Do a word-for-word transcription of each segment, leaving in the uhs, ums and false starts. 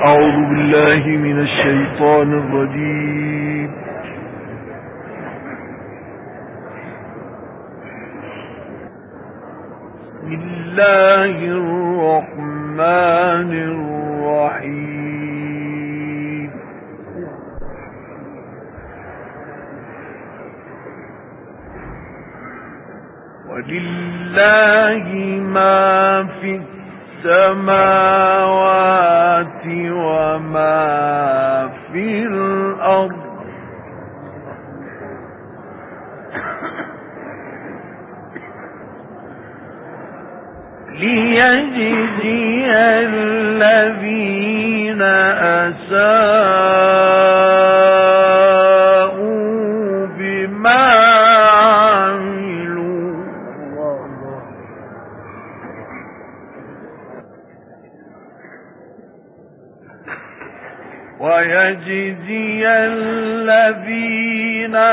أعوذ بالله من الشيطان الرجيم. بسم الله الرحمن الرحيم. ولله ما في السماوات وما في الأرض ليجزي الذين أساءوا بما عملوا ويجزي الذين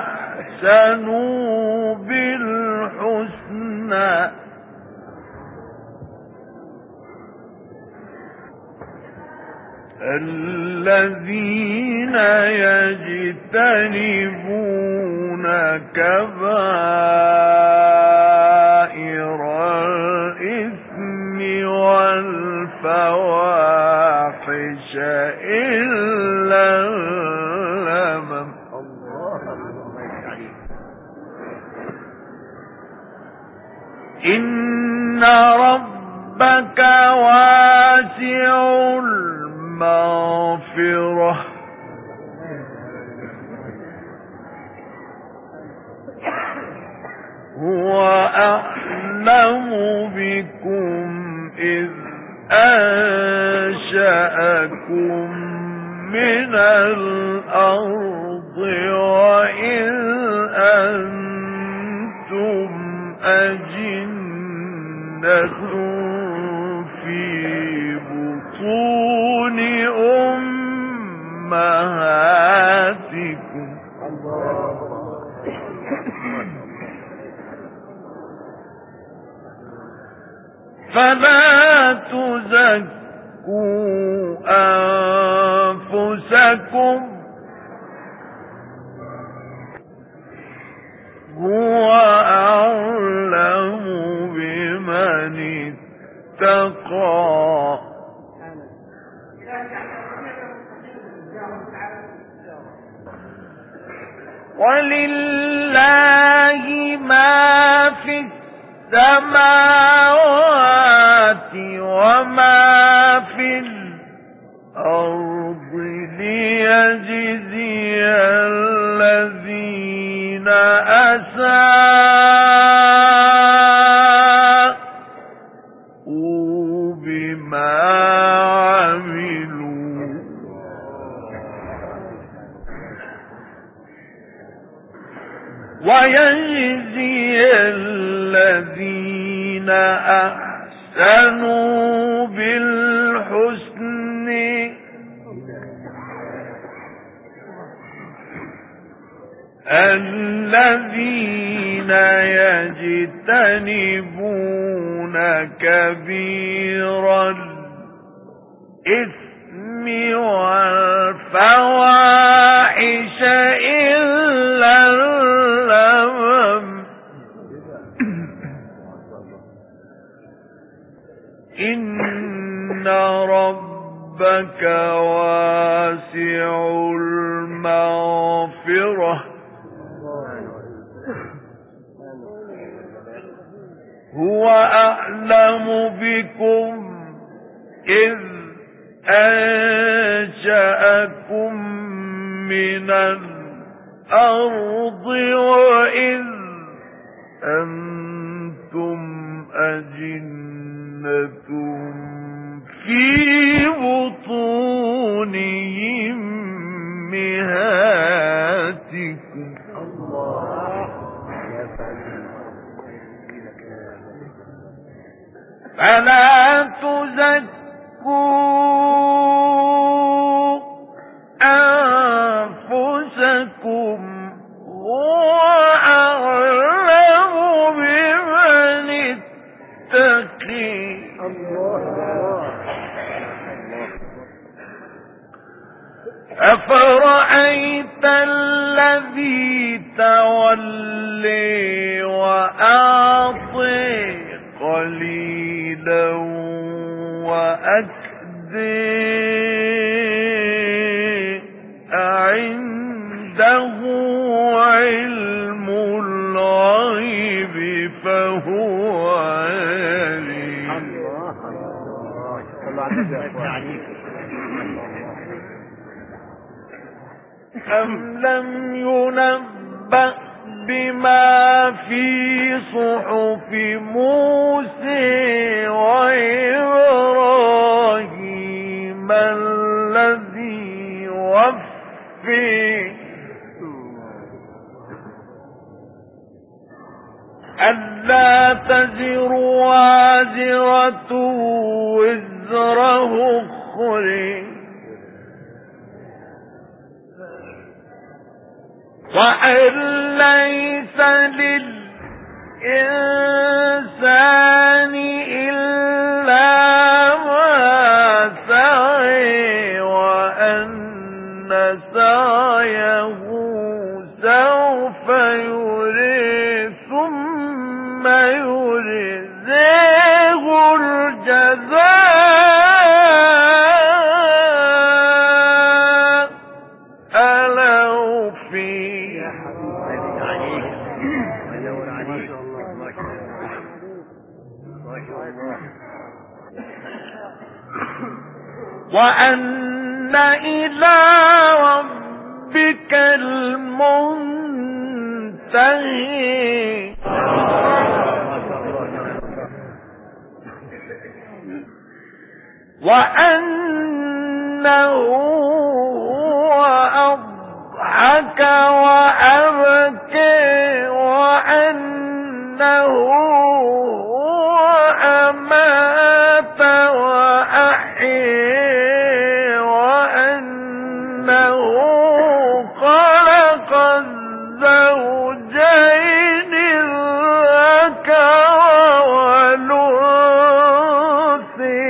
أحسنوا بالحسنى الذين يجتنبون كبائر الإثم والفواحش إلا اللمم إن ربك واسع المغفرة هو أعلم بكم إذ أنشأكم من الأرض وإذ أنتم أجنة في بطون أمهاتكم فلا تزكوا أنفسكم هو أعلم بمن اتقى ولله ما في السماوات وما في الأرض ليجزي الذين أساءوا بما عملوا ويجزي الذين أحسنوا بالحسن الذين يجتنبون كبير الإثم والفواحش إلا اللمم إن ربك واسع المغفرة هو أعلم بكم إذ أنشأكم من الأرض وإذ أنتم أجنة في بطون أمهاتكم فلا تزكوا أنفسكم هو أعلم بمن اتقي الله أفرأيت الذي تولي وأعطي قليلا وأكدي أعنده علم الغيب فهو يرى أم لم ينبأ بما في صحف موسى وإبراهيم الذي وفي ألا تزر وازرة وزر أخرى وأن ليس للإنسان إلا ما سعى وأن سعيه سوف يرى ثم يجزيه الجزاء الأوفى. وأن إلى ربك المنتهى وأنه هو أضحك وأبكى وأنه هو أمات وأحيا وأنه خلق الزوجين الذكر والأنثى.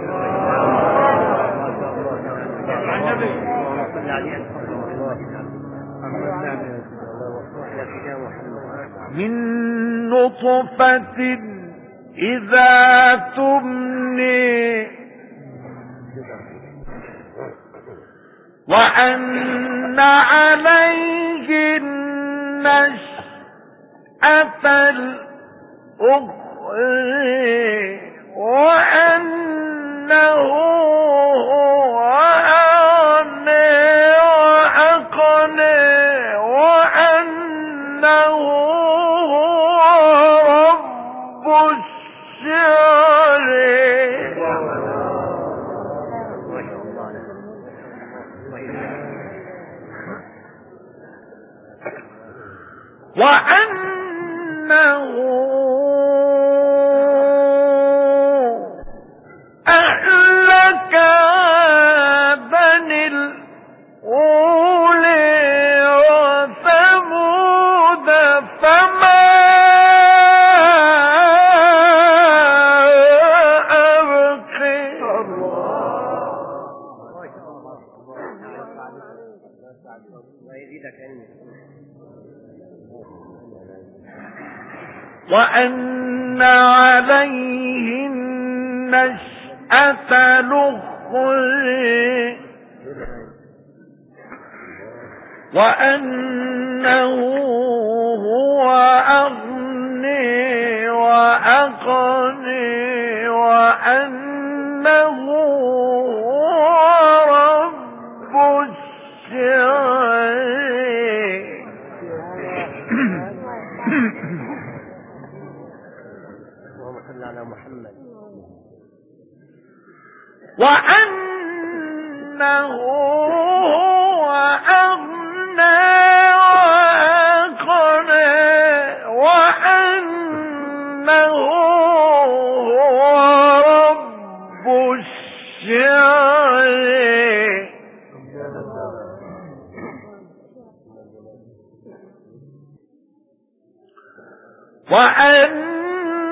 من نطفة إذا تمني وأن عليه النشأة الأخرى وأنه هو أغنى وأقنى وأنه هو رب الشعرى وأنه أهلك بني الأولى وثمود فما أبقي. وأن عليه النشأة الأخرى وأنه هو أغنى وأقنى وأنه هو رب الشعرى. وأنه هو أغنى وأقنى وأنه هو رب الشعرى.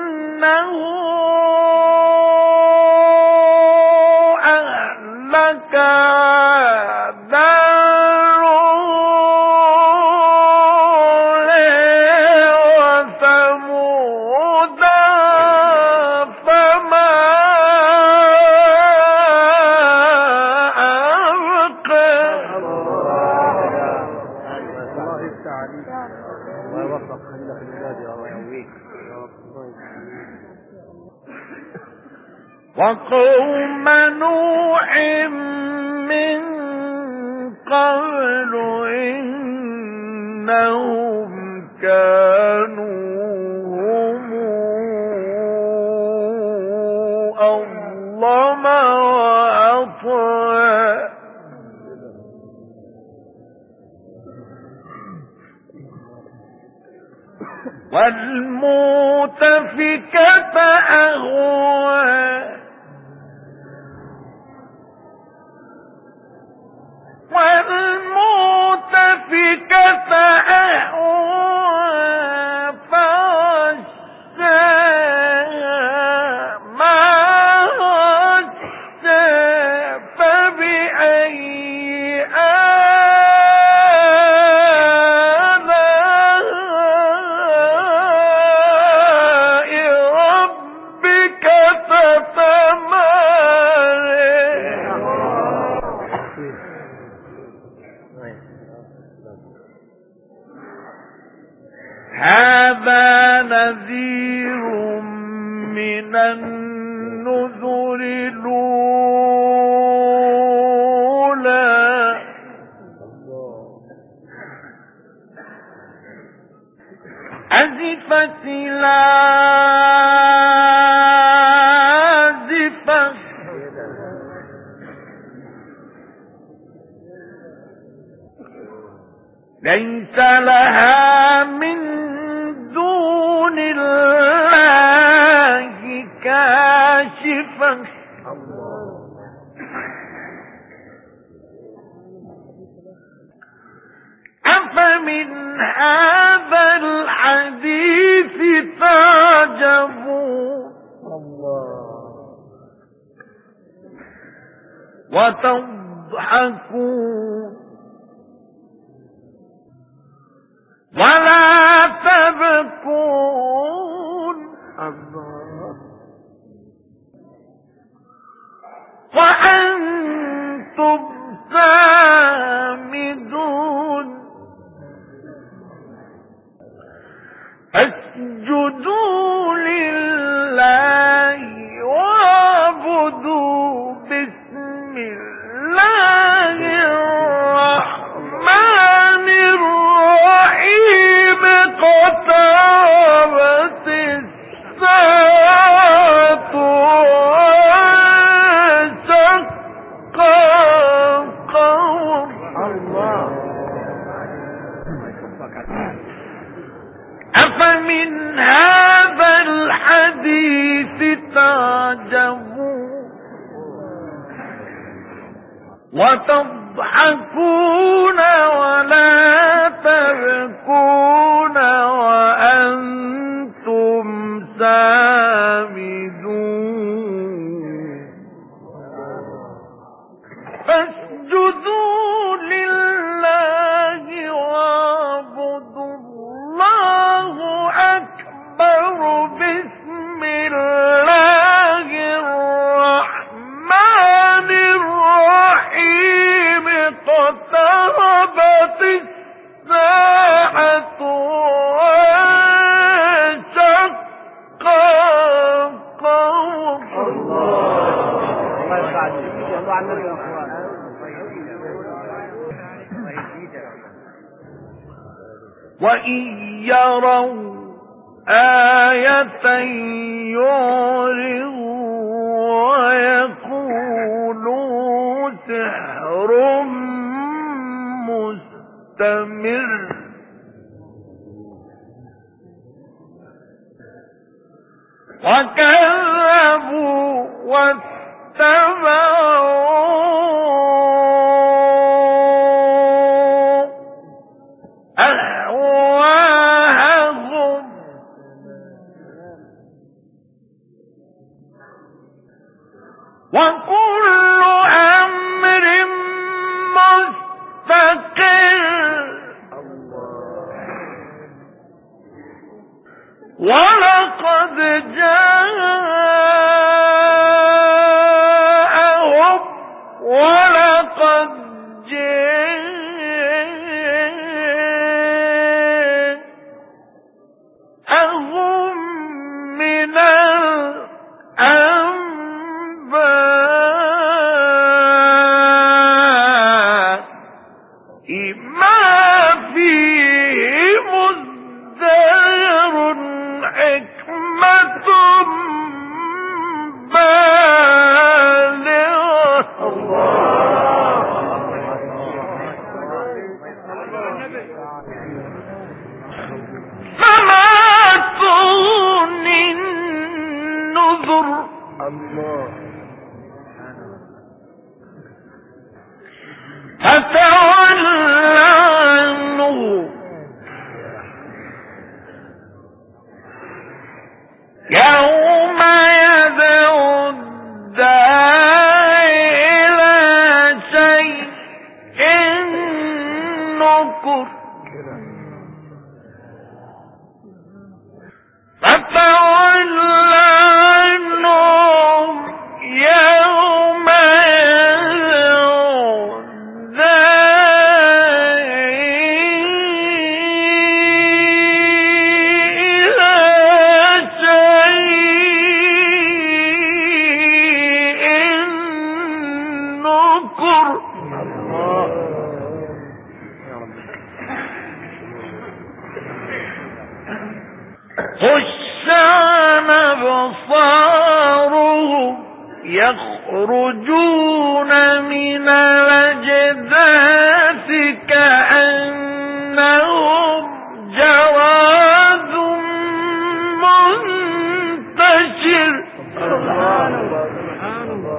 وأنه أهلك وقوم نوح من قبل إنهم كانوا هم أظلم وأطغى والمؤتفكة أهوى والمؤتفكة أهوى فغشاها ما غشا فبأي آلاء ربك تتمارى هذا نذير من النذر الأولى أزفت الآزفة ليس لها من دون الله كاشفة أفمن هذا الحديث تعجبون وتضحكون ولا تبكون وأنتم سامدون اسجدوا لله واعبدوا بسم الله الرحمن الرحيم اقتربت الساعة وانشق القمر أفمن هذا الحديث تعجبون وتضحكون ولا تبكون وأنتم سامدون فاسجدوا لله واعبدوا الله أكبر بسم الله الرحمن الرحيم اقتربت الساعة وانشق القمر وإن يروا آية يعرضوا ويقولوا سحر مستمر وكذبوا واتبعوا أهواءهم وكل أمر ولقد جاءهم من الأنباء ما فيه مزدجر حكمة فتول عنه يوم يدعو الداعي إلى شيء نكر فتول عنهم يوم خشعن أبصارهم يخرجون من الأجداث كأنهم جراد منتشر سبحان الله سبحان الله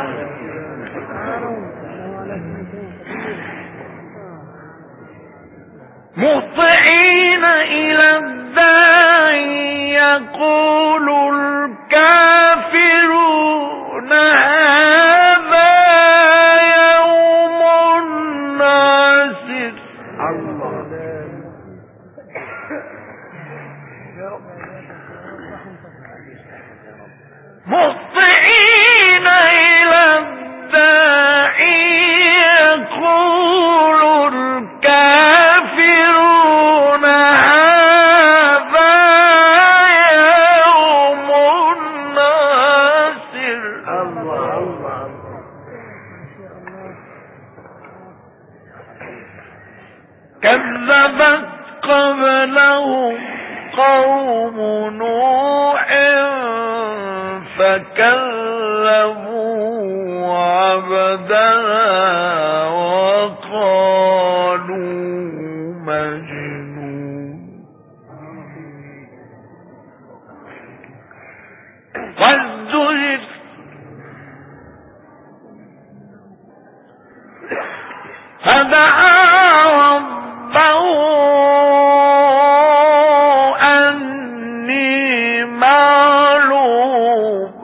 مهطعين إلى الداعي يقول الكافرون هذا يوم عسر مهطعين إلى الداعي يقول الكافرون هذا يوم عسر الله الله كذبت قبلهم قوم نوح فكذبوا عبدنا وقالوا مجنون وازدجر فدعا ربه أني مغلوب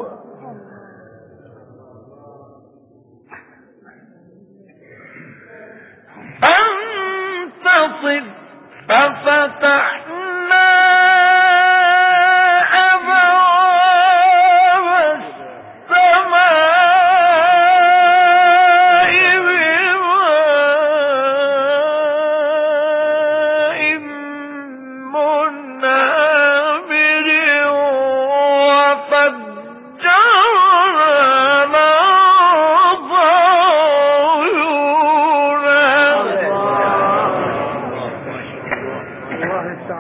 فانتصر ففتحنا أبواب السماء بماء منهمر وفجرنا الأرض عيونا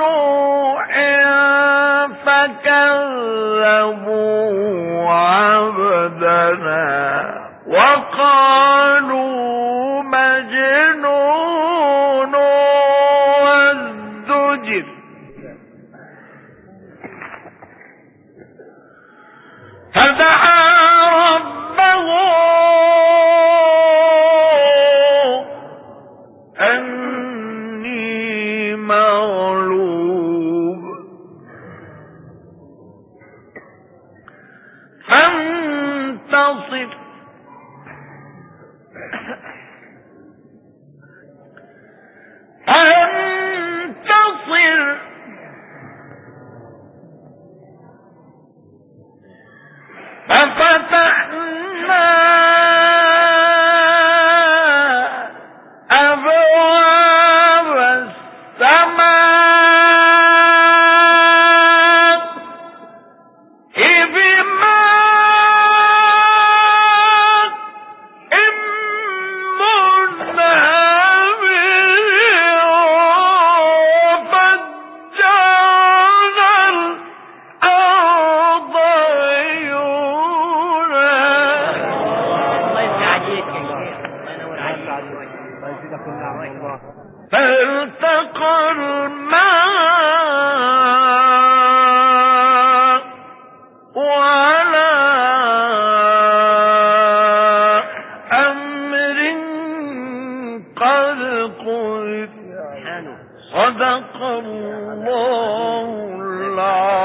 نوح فكذبوا عبدنا وقالوا مجنون وازدجر فدعا ربه أني مغلوب فانتصر فانتصر ففتحنا أبواب السماء بماء منهمر وفجرنا الأرض عيونا فالتقى الماء وعلى أمر قد قدر صدق الله العظيم.